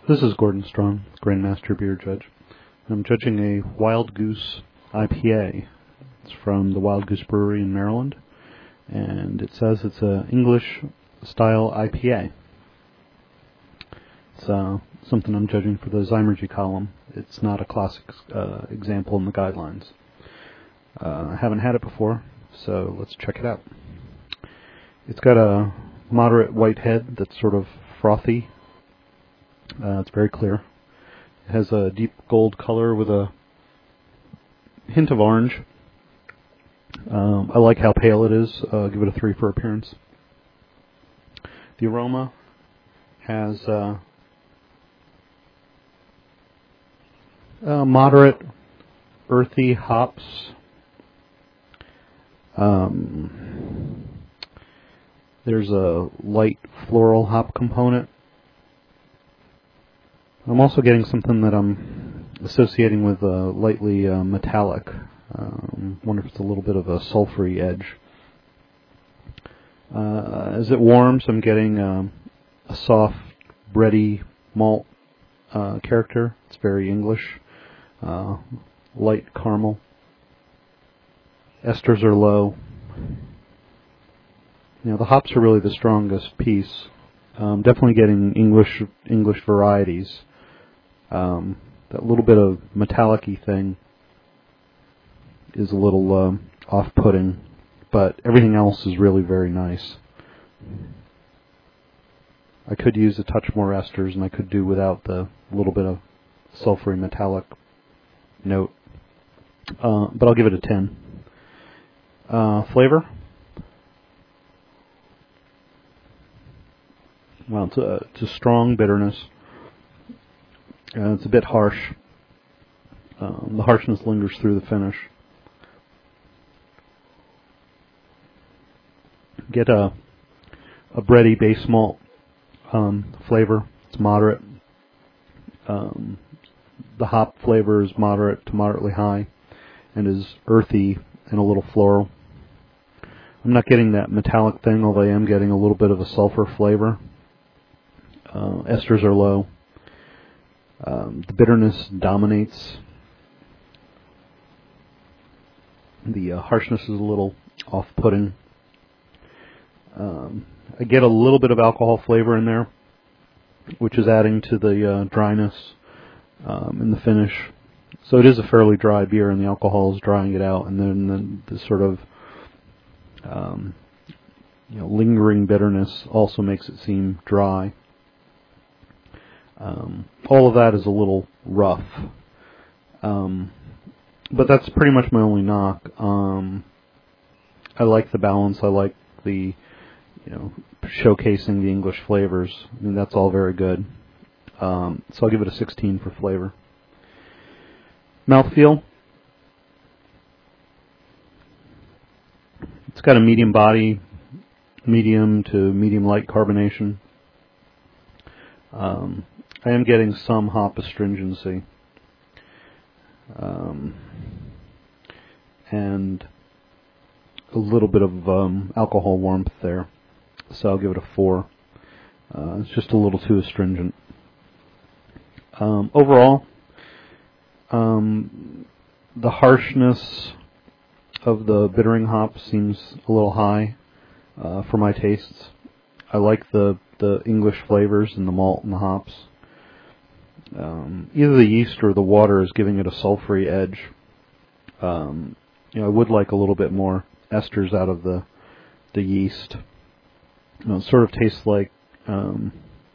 This is Gordon Strong, Grandmaster Beer Judge. I'm judging a Wild Goose IPA. It's from the Wild Goose Brewery in Maryland, and it says it's an English-style IPA. It's something I'm judging for the Zymurgy column. It's not a classic example in the guidelines. I haven't had it before, so let's check it out. It's got a moderate white head that's sort of frothy. It's very clear. It has a deep gold color with a hint of orange. I like how pale it is. Give it a 3 for appearance. The aroma has moderate earthy hops. There's a light floral hop component. I'm also getting something that I'm associating with lightly metallic. Wonder if it's a little bit of a sulfury edge. As it warms, I'm getting a soft, bready malt character. It's very English. Light caramel. Esters are low. The hops are really the strongest piece. Definitely getting English varieties. That little bit of metallic-y thing is a little off-putting, but everything else is really very nice. I could use a touch more esters, and I could do without the little bit of sulfury metallic note, but I'll give it a 10. Flavor? Well, it's a strong bitterness. It's a bit harsh. The harshness lingers through the finish. Get a bready base malt flavor. It's moderate. The hop flavor is moderate to moderately high and is earthy and a little floral. I'm not getting that metallic thing, although I am getting a little bit of a sulfur flavor. Esters are low. The bitterness dominates. The harshness is a little off-putting. I get a little bit of alcohol flavor in there, which is adding to the dryness in the finish. So it is a fairly dry beer, and the alcohol is drying it out, and then the sort of lingering bitterness also makes it seem dry. All of that is a little rough, but that's pretty much my only knock. I like the balance. I like the showcasing the English flavors. I mean, that's all very good. So I'll give it a 16 for flavor. Mouthfeel. It's got a medium body, medium to medium light carbonation. I am getting some hop astringency. And a little bit of alcohol warmth there. So I'll give it a 4. It's just a little too astringent. Overall, the harshness of the bittering hop seems a little high for my tastes. I like the English flavors and the malt and the hops. Either the yeast or the water is giving it a sulfury edge. I would like a little bit more esters out of the yeast. It sort of tastes like the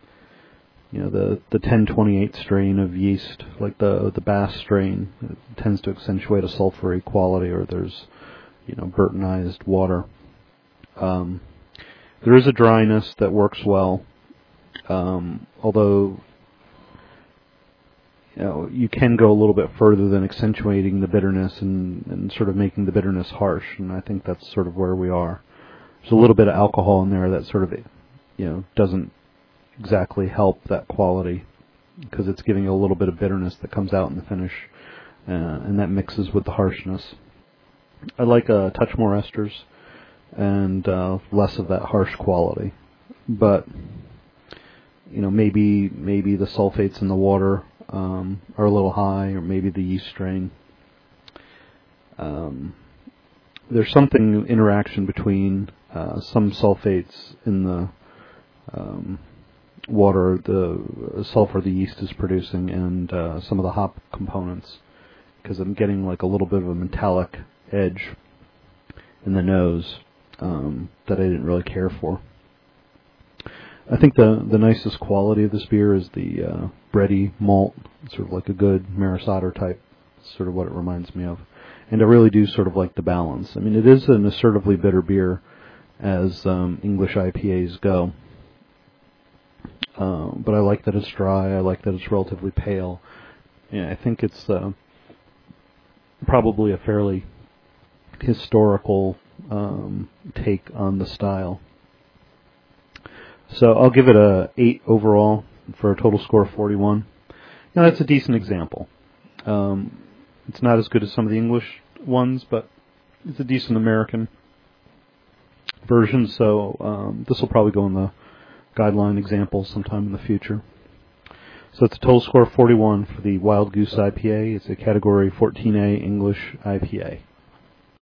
1028 strain of yeast, like the Bass strain. It tends to accentuate a sulfury quality, or there's Burtonized water. There is a dryness that works well, although you can go a little bit further than accentuating the bitterness and sort of making the bitterness harsh, and I think that's sort of where we are. There's a little bit of alcohol in there that sort of doesn't exactly help that quality, because it's giving you a little bit of bitterness that comes out in the finish, and that mixes with the harshness. I like a touch more esters and less of that harsh quality, but maybe the sulfates in the water are a little high, or maybe the yeast strain. There's something interaction between some sulfates in the water, the sulfur the yeast is producing, and some of the hop components, because I'm getting like a little bit of a metallic edge in the nose that I didn't really care for. I think the nicest quality of this beer is the bready malt, sort of like a good Maris Otter type, sort of what it reminds me of. And I really do sort of like the balance. I mean, it is an assertively bitter beer as English IPAs go. But I like that it's dry. I like that it's relatively pale. Yeah, I think it's probably a fairly historical take on the style. So I'll give it a 8 overall for a total score of 41. That's a decent example. It's not as good as some of the English ones, but it's a decent American version, so this will probably go in the guideline examples sometime in the future. So it's a total score of 41 for the Wild Goose IPA. It's a Category 14A English IPA.